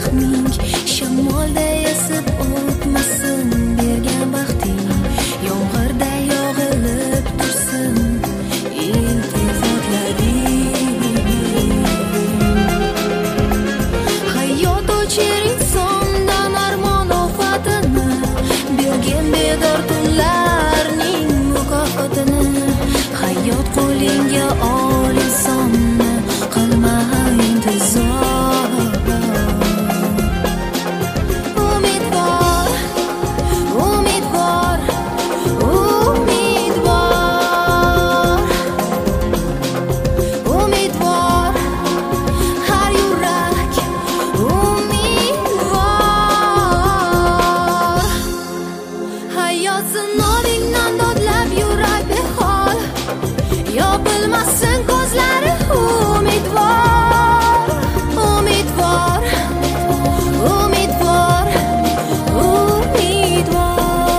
zahming shamolda esib o'tmasin bergan baxting yomg'irda yog'ilib tursin iltifotlaring hayot o'chir insondan armon ofatini bergan bedor tunlarning mukofotini hayot qo'lingga ol insonni qilma intizor umidvor umidvor umidvor umidvor har yurak umidvor hayot sinovingdan dodlab yurak behol yopilmasin ko'zlari umidvor umidvor umidvor umidvor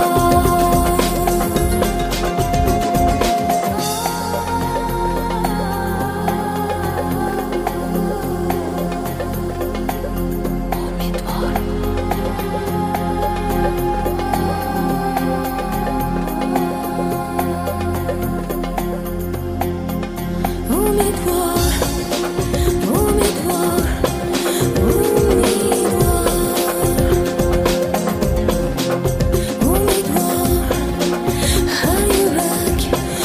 umidvor umidvor umidvor har yurak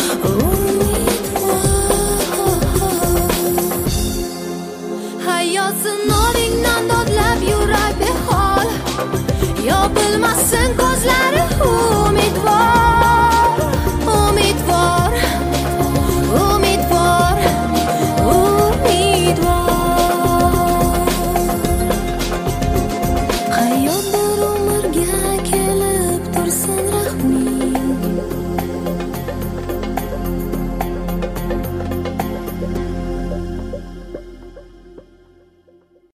umidvor hayot sinovingdan dodlab yurak behol yopilmasin